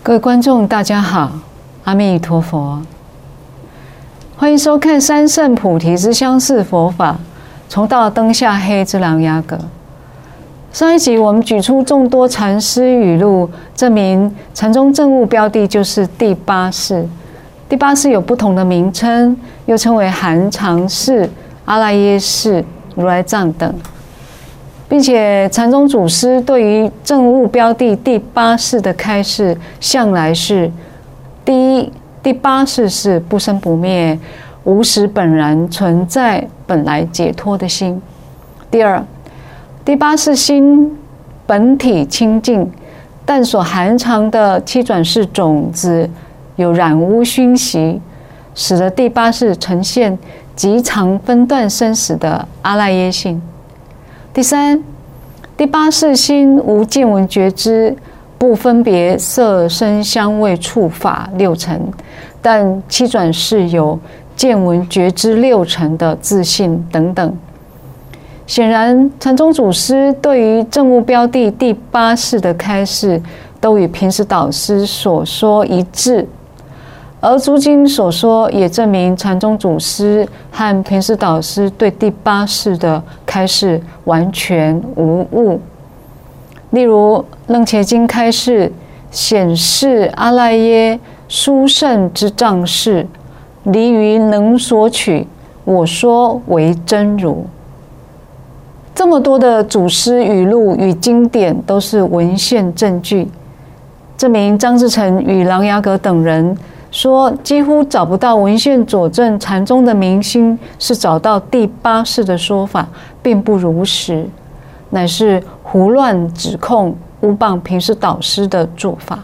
各位观众，大家好，阿弥陀佛，欢迎收看三圣菩提之相似佛法，从到灯下黑之琅琊阁。上一集我们举出众多禅师语录，证明禅宗证悟标的就是第八世。第八世有不同的名称，又称为含藏世、阿赖耶识、如来藏等，并且禅宗祖师对于证悟标的第八世的开示，向来是：第一，第八世是不生不灭、无始本然存在、本来解脱的心；第二，第八世心本体清净，但所含藏的七转世种子有染污熏习，使得第八世呈现极常分段生死的阿赖耶性。第三，第八世心无见闻觉知，不分别色声香味触法六尘，但七转世有见闻觉知六尘的自信等等。显然，禅宗祖师对于证悟标的第八世的开示，都与平时导师所说一致。而诸经所说也证明禅宗祖师和平时导师对第八世的开示完全无误。例如《楞伽经》开示显示阿赖耶殊胜之藏事，离于能所取，我说为真如。这么多的祖师语录与经典都是文献证据，证明张志成与琅琊阁等人说几乎找不到文献佐证禅宗的明心是找到第八世的说法，并不如实，乃是胡乱指控、诬谤平时导师的做法。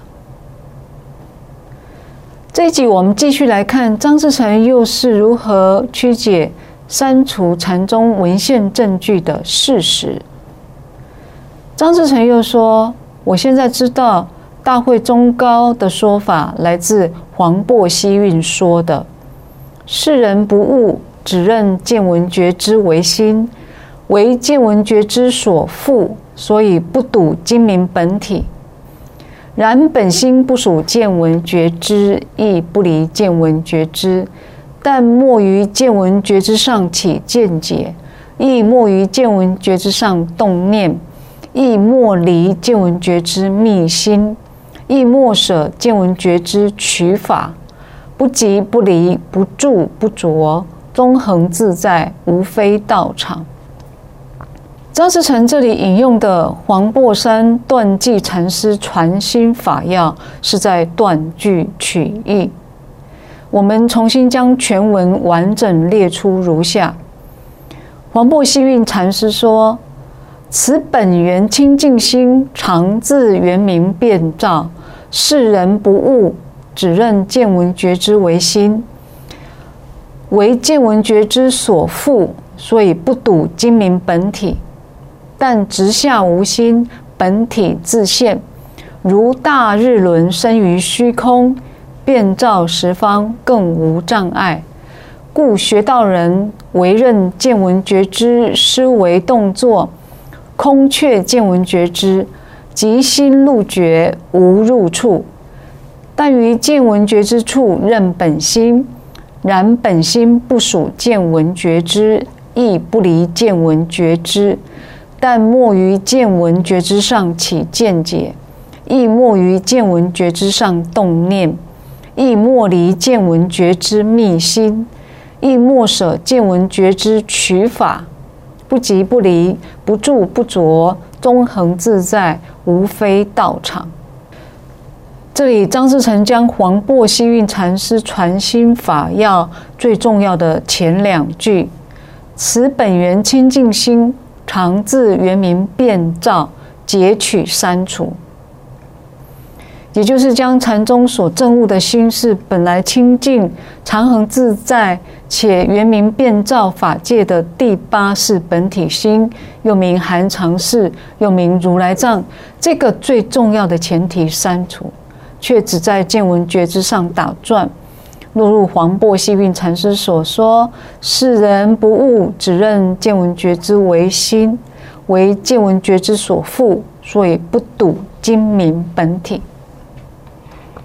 这一集我们继续来看张志成又是如何曲解、删除禅宗文献证据的事实。张志成又说：“我现在知道。”大会中高的说法来自黄檗希运说的：“世人不悟，只认见闻觉知为心，为见闻觉知所缚，所以不睹精明本体。然本心不属见闻觉知，亦不离见闻觉知，但莫于见闻觉知上起见解，亦莫于见闻觉知上动念，亦莫离见闻觉知密心。”亦莫舍见闻觉知取法，不即不离，不住不着，中恒自在，无非道场。张士诚这里引用的黄檗山断际禅师传心法要，是在断句取义。我们重新将全文完整列出如下：黄檗希运禅师说：“此本源清净心，常自圆明遍照。世人不悟，只认见闻觉知为心，为见闻觉知所缚，所以不睹精明本体。但直下无心，本体自现，如大日轮生于虚空，遍照十方，更无障碍。故学道人为认见闻觉知思维动作，空却见闻觉知，即心入觉，无入处。但于见闻觉知处认本心，然本心不属见闻觉知，亦不离见闻觉知，但莫于见闻觉知上起见解，亦莫于见闻觉知上动念，亦莫离见闻觉知密心，亦莫舍见闻觉知取法，不即不离，不住不着，中恒自在，无非道场。”这里张士诚将黄檗希运禅师传心法要最重要的前两句“此本源清净心，常自圆明遍照”截取删除，也就是将禅宗所证悟的心是本来清净、常恒自在且圆明遍照法界的第八世本体心，又名含藏世，又名如来藏，这个最重要的前提删除，却只在见闻觉知上打转，落入黄檗希运禅师所说：“世人不悟，只认见闻觉知为心，为见闻觉知所缚，所以不睹精明本体。”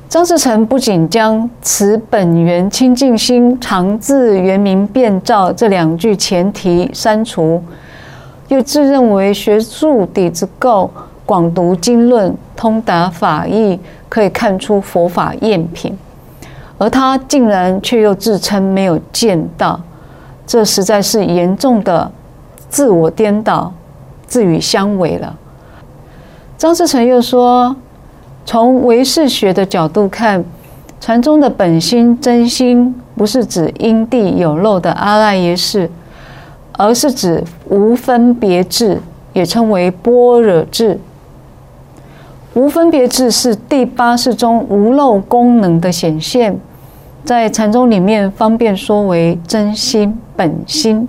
张志成不仅将此本源清净心常自圆明遍照这2句前提删除，又自认为学术底子够，广读经论，通达法义，可以看出佛法赝品，而他竟然却又自称没有见到，这实在是严重的自我颠倒、自语相违了。张志成又说，从唯识学的角度看，禅宗的本心真心不是指因地有漏的阿赖耶识，而是指无分别智，也称为般若智。无分别智是第8识中无漏功能的显现，在禅宗里面方便说为真心本心。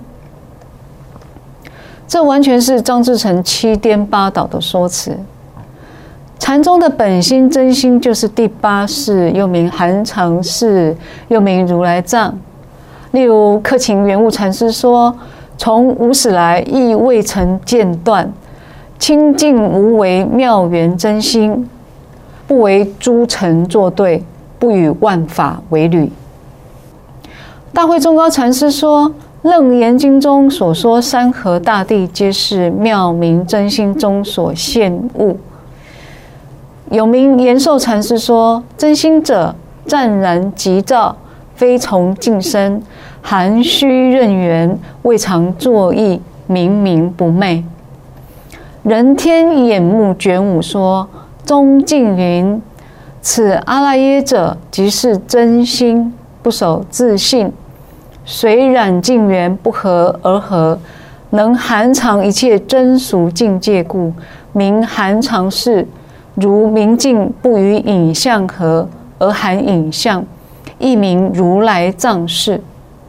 这完全是张志成七颠八倒的说辞。禅宗的本心真心就是第8识，又名含藏识，又名如来藏。例如克勤圆悟禅师说，从无始来亦未曾间断，清净无为妙圆真心，不为诸尘作对，不与万法为侣。大慧中高禅师说，楞严经中所说山河大地，皆是妙明真心中所现物。有名延寿禅师说，真心者湛然即照，非从近身，含虚任缘，未尝作意，明明不昧。人天眼目觉悟说，中静云，此阿赖耶者，即是真心，不守自性，随染境缘不合而合，能含藏一切真俗境界故，名含藏识。如明镜不与影像合而含影像，亦名如来藏识。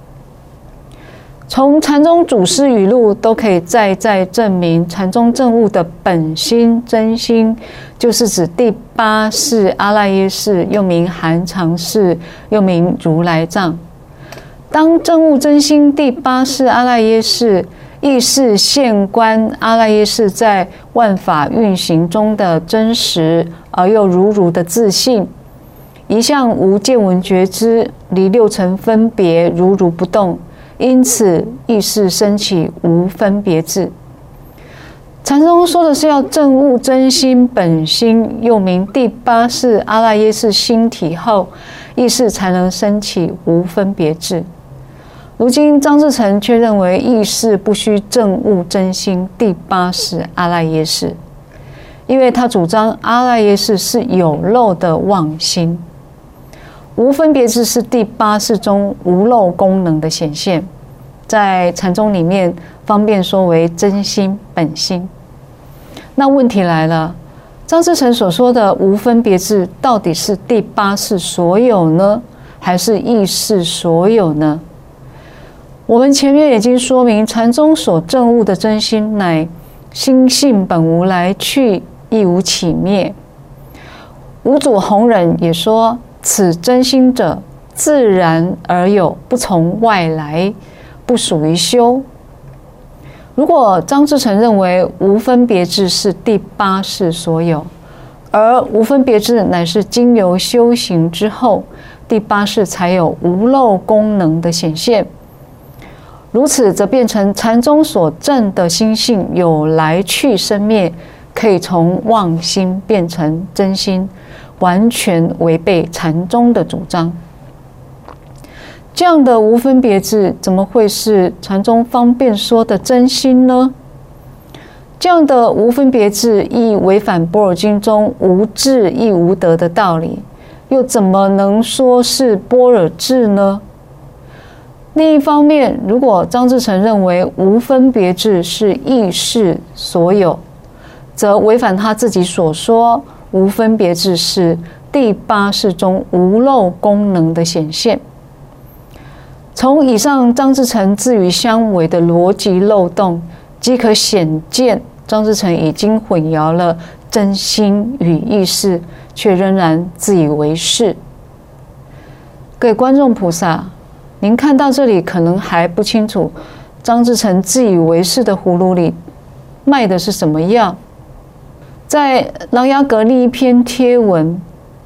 从禅宗祖师语录都可以再证明，禅宗证悟的本心真心，就是指第8识阿赖耶识，又名含藏识，又名如来藏。当证悟真心第8识阿赖耶识，亦是现观阿赖耶识在万法运行中的真实而又如的自信，一向无见闻觉知，离6尘分别如不动，因此亦是升起无分别智。禅宗说的是要证悟真心本心，又名第8识阿赖耶识心体后，亦是才能升起无分别智。如今张志成却认为意识不须证悟真心第8识阿赖耶识，因为他主张阿赖耶识是有漏的妄心，无分别智是第8识中无漏功能的显现，在禅宗里面方便说为真心本心。那问题来了，张志成所说的无分别智到底是第8识所有呢，还是意识所有呢？我们前面已经说明，禅宗所证悟的真心乃心性本无来去，亦无起灭。五祖弘忍也说，此真心者，自然而有，不从外来，不属于修。如果张志成认为无分别智是第8识所有，而无分别智乃是经由修行之后，第8识才有无漏功能的显现，如此则变成禅宗所证的心性有来去生灭，可以从妄心变成真心，完全违背禅宗的主张。这样的无分别智怎么会是禅宗方便说的真心呢？这样的无分别智亦违反般若经中无智亦无得的道理，又怎么能说是般若智呢？另一方面，如果张志成认为无分别智是意识所有，则违反他自己所说无分别智是第8识中无漏功能的显现。从以上张志成自语相违的逻辑漏洞，即可显见张志成已经混淆了真心与意识，却仍然自以为是。各位观众菩萨，您看到这里可能还不清楚，张志成自以为是的葫芦里卖的是什么药？在琅琊阁另一篇贴文第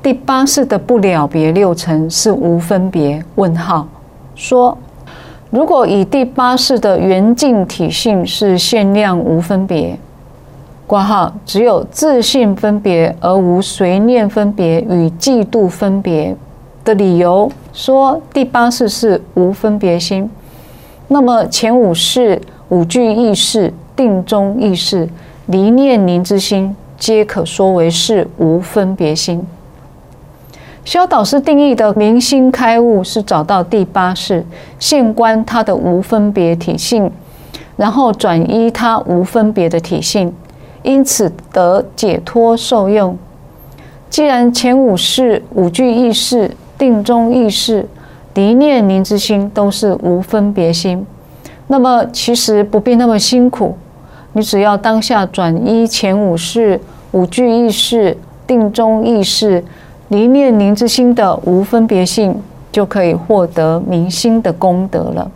第八识的不了别六尘是无分别？问号。说，如果以第八识的圆净体性是限量无分别，括号只有自性分别而无随念分别与嫉妒分别的理由，说第八识是无分别心，那么前五识、五具意识、定中意识、离念凝之心，皆可说为是无分别心。萧导师定义的明心开悟，是找到第八识，现观它的无分别体性，然后转依它无分别的体性，因此得解脱受用。既然前五识、五具意识、定中意识、离念凝之心都是无分别心，那么其实不必那么辛苦，你只要当下转依前五识、五具意识、定中意识、离念凝之心的无分别性，就可以获得明心的功德了。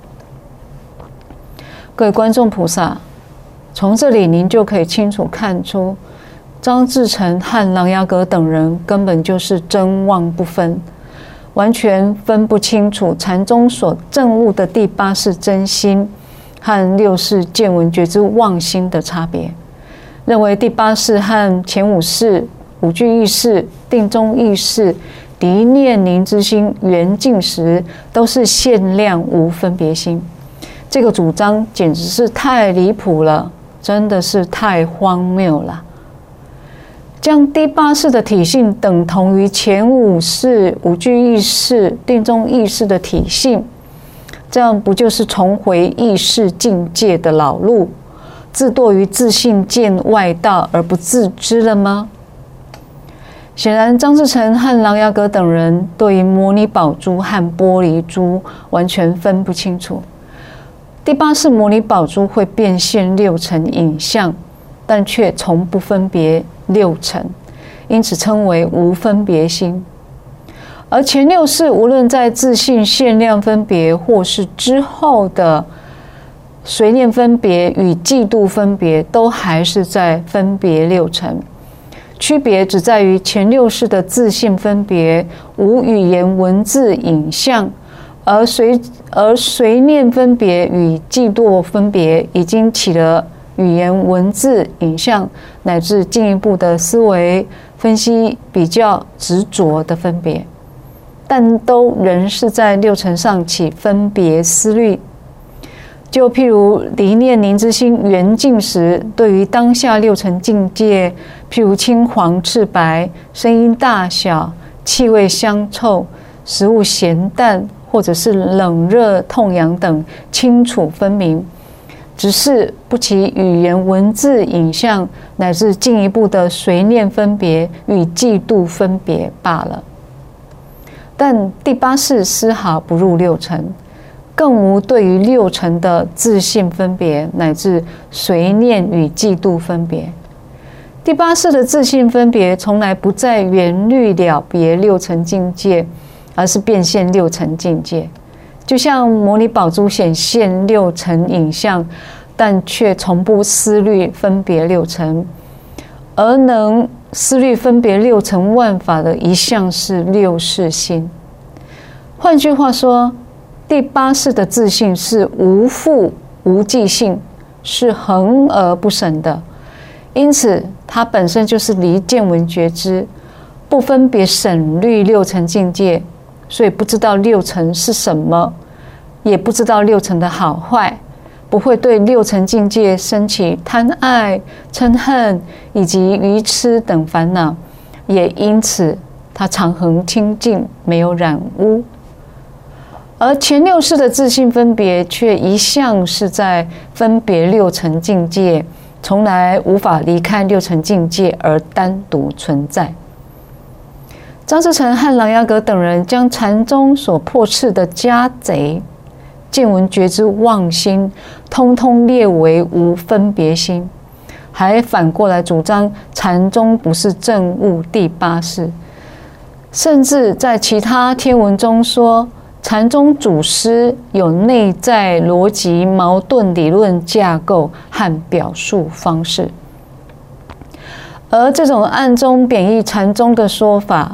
各位观众菩萨，从这里您就可以清楚看出，张志成和琅琊阁等人根本就是真妄不分，完全分不清楚禅宗所证悟的第八识真心和六识见闻觉知妄心的差别，认为第八识和前五识、五具意识、定中意识、离念凝之心圆净时都是限量无分别心。这个主张简直是太离谱了，真的是太荒谬了。将第八识的体性等同于前五识、五具意识、定中意识的体性，这样不就是重回意识境界的老路，自堕于自性见外道而不自知了吗？显然，张志成和琅琊阁等人对于摩尼宝珠和玻璃珠完全分不清楚。第八识摩尼宝珠会变现六尘影像，但却从不分别六尘，因此称为无分别心。而前六识无论在自性限量分别，或是之后的随念分别与嫉妒分别，都还是在分别六尘。区别只在于前六识的自性分别无语言文字影像，而随念分别与嫉妒分别已经起了语言文字影像乃至进一步的思维分析比较执着的分别，但都仍是在六尘上起分别思虑。就譬如离念凝之心圆净时，对于当下六尘境界，譬如青黄赤白、声音大小、气味香臭、食物咸淡，或者是冷热痛痒等清楚分明，只是不起语言文字影像乃至进一步的随念分别与嫉妒分别罢了。但第八识丝毫不入六尘，更无对于六尘的自性分别乃至随念与嫉妒分别。第八识的自性分别从来不在圆律了别六尘境界，而是变现六尘境界。就像摩尼宝珠显现六尘影像，但却从不思虑分别六尘，而能思虑分别六尘万法的一向是六识心。换句话说，第八识的自性是无复无记性，是恒而不省的，因此它本身就是离见闻觉知，不分别省虑六尘境界，所以不知道六尘是什么，也不知道六尘的好坏，不会对六尘境界生起贪爱、嗔恨以及愚痴等烦恼，也因此它常恒清净，没有染污。而前六识的自性分别却一向是在分别六尘境界，从来无法离开六尘境界而单独存在。张志成和琅琊阁等人将禅宗所破斥的家贼、见闻觉知妄心，通通列为无分别心，还反过来主张禅宗不是证悟第八识，甚至在其他天文中说，禅宗祖师有内在逻辑矛盾理论架构和表述方式，而这种暗中贬义禅宗的说法，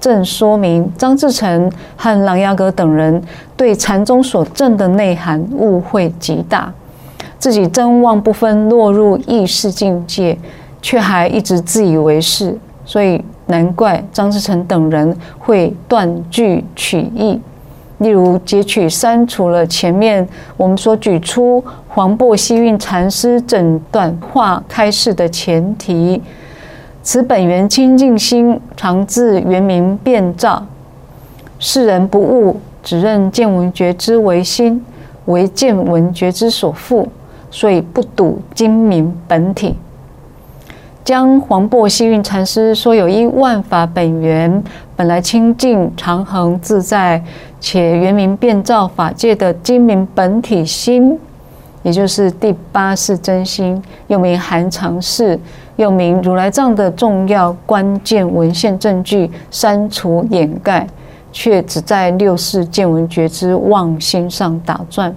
正说明张志成和琅琊阁等人对禅宗所证的内涵误会极大，自己真妄不分，落入意识境界，却还一直自以为是，所以难怪张志成等人会断句取义。例如截取删除了前面我们所举出黄檗希运禅师整段话开示的前提，此本源清净心，常自原明遍照，世人不悟，只认见闻觉知为心，为见闻觉知所缚，所以不睹精明本体。将黄檗希运禅师说有一万法本源本来清净常恒自在，且圆明遍照法界的精明本体心，也就是第八世真心，又名含常识，又名如来藏的重要关键文献证据，删除掩盖，却只在六世见闻觉知妄心上打转。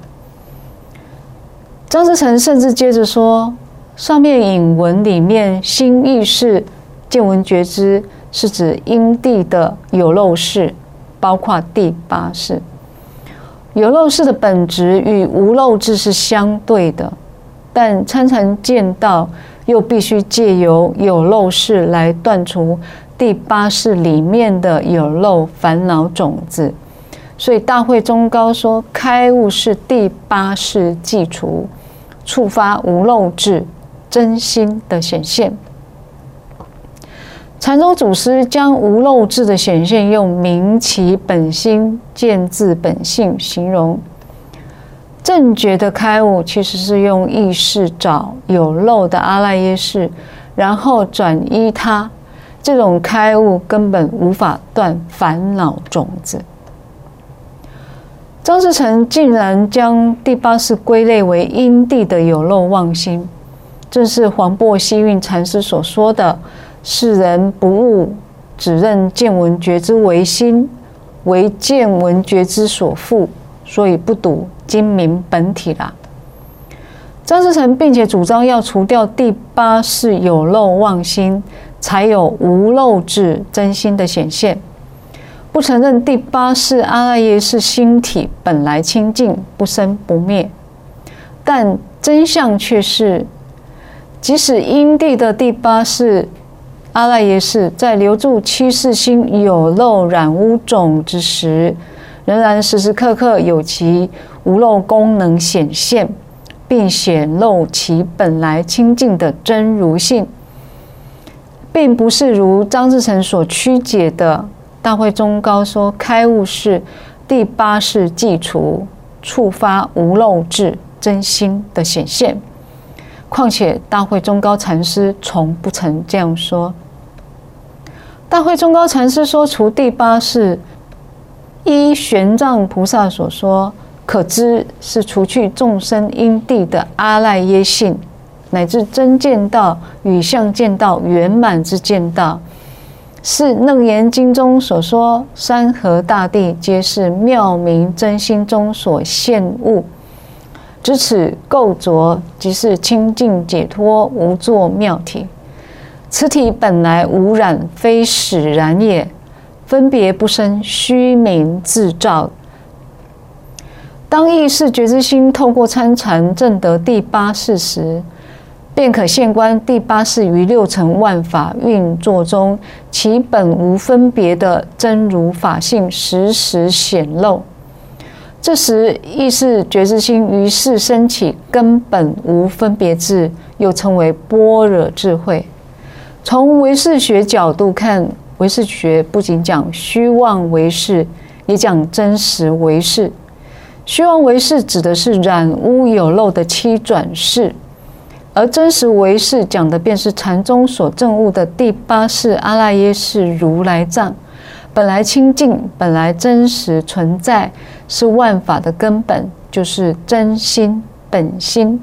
张志成甚至接着说，上面引文里面心意识见闻觉知是指因地的有漏识，包括第八识。有漏识的本质与无漏智是相对的，但参禅见道又必须借由有漏识来断除第八识里面的有漏烦恼种子。所以大会中高说，开悟是第八识既除，触发无漏智真心的显现。禅宗祖师将无漏智的显现用明其本心、见自本性形容。正觉的开悟其实是用意识找有漏的阿赖耶识，然后转依它。这种开悟根本无法断烦恼种子。张志成竟然将第八识归类为因地的有漏妄心，正是黄檗希运禅师所说的世人不悟，只认见闻觉知为心，为见闻觉知所缚，所以不睹精明本体啦。张志成并且主张要除掉第八识有漏妄心，才有无漏智真心的显现。不承认第八识阿赖耶识心体本来清净，不生不灭，但真相却是，即使因地的第八识阿赖耶识在留住七识心有漏染污种之时，仍然时时刻刻有其无漏功能显现，并显露其本来清净的真如性，并不是如张志成所曲解的大会中高说开悟是第八识既除，触发无漏智真心的显现。况且大会中高禅师从不曾这样说。大会中高禅师说除第八识，依玄奘菩萨所说，可知是除去众生因地的阿赖耶性，乃至真见道与相见道圆满之见道，是楞严经中所说山河大地皆是妙明真心中所现物，知此垢浊即是清净解脱无作妙体，此体本来无染，非使然也，分别不生，虚名自照。当意识觉知心透过参禅证得第八识时，便可现观第八识于六尘万法运作中，其本无分别的真如法性时时显露。这时意识觉知心于是升起根本无分别智，又称为般若智慧。从唯识学角度看，唯识学不仅讲虚妄唯识，也讲真实唯识。虚妄唯识指的是染污有漏的七转识，而真实唯识讲的便是禅宗所证悟的第八识阿赖耶识如来藏，本来清净，本来真实存在，是万法的根本，就是真心本心。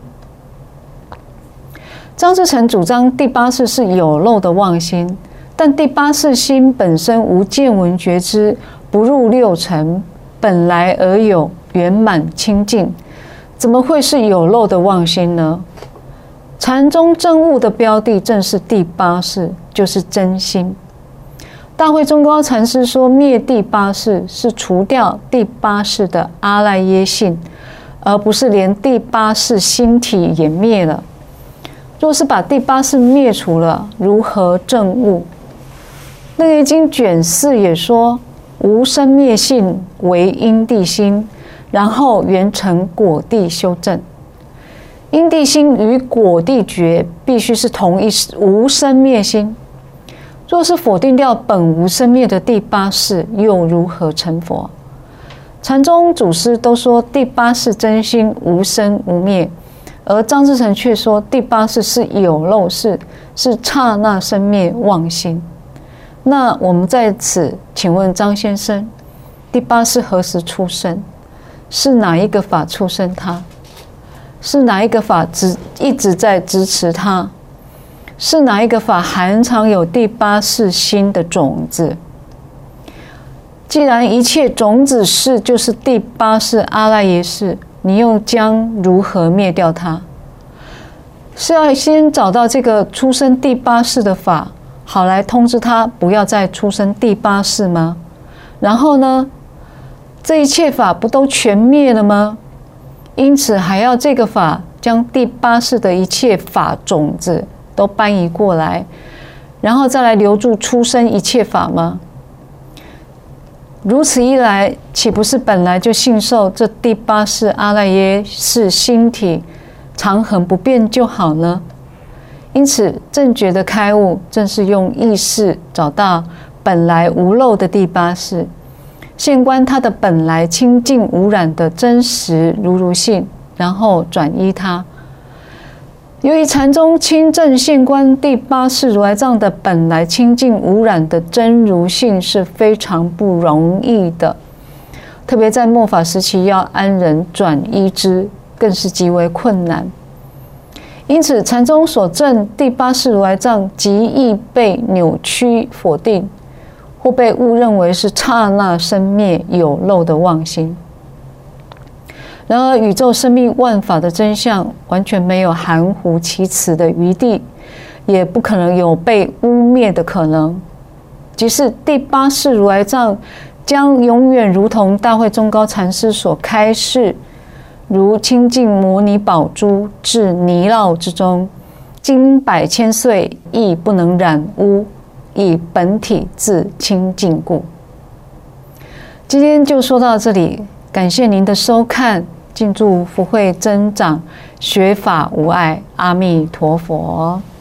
张志成主张第八识是有漏的妄心，但第八识心本身无见闻觉知，不入六尘，本来而有，圆满清净，怎么会是有漏的妄心呢？禅宗证悟的标的正是第八识，就是真心。 大慧宗高禅师说，灭第八识是除掉第八识的阿赖耶性，而不是连第八识心体也灭了。若是把第八识灭除了，如何证悟？楞严经卷4也说，无生灭性为因地心，然后圆成果地修正。因地心与果地觉必须是同一无生灭心。若是否定掉本无生灭的第八识，又如何成佛？禅宗祖师都说第八识真心无生无灭，而张志成却说第八识是有漏识，是刹那生灭妄心。那我们在此请问张先生，第八识何时出生？是哪一个法出生它？是哪一个法一直在支持它？是哪一个法含藏有第八识心的种子？既然一切种子识就是第八识阿赖耶识，你又将如何灭掉它？是要先找到这个出生第八识的法，好来通知他不要再出生第八识吗？然后呢，这一切法不都全灭了吗？因此还要这个法将第八识的一切法种子都搬移过来，然后再来留住出生一切法吗？如此一来，岂不是本来就信受这第八识阿赖耶识心体常恒不变就好了？因此正觉的开悟，正是用意识找到本来无漏的第八识，现观它的本来清净无染的真实如性，然后转依它。由于禅宗亲证现观第八识如来藏的本来清净无染的真如性是非常不容易的，特别在末法时期要安人转依之，更是极为困难。因此禅宗所证第八识如来藏极易被扭曲否定，或被误认为是刹那生灭有漏的妄心。然而宇宙生命万法的真相完全没有含糊其辞的余地，也不可能有被污蔑的可能。即是第八识如来藏将永远如同大慧宗高禅师所开示，如清净摩尼宝珠至泥淖之中，经百千岁亦不能染污，以本体自清净故。今天就说到这里，感谢您的收看，敬祝福慧增长，学法无碍，阿弥陀佛。